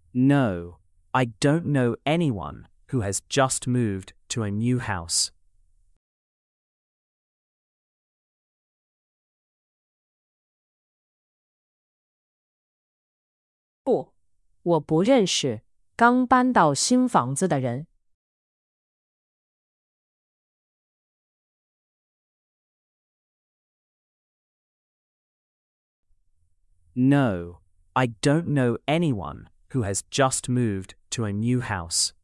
No, I don't know anyone who has just moved to a new house. 不，我不认识刚搬到新房子的人。 No, I don't know anyone who has just moved to a new house.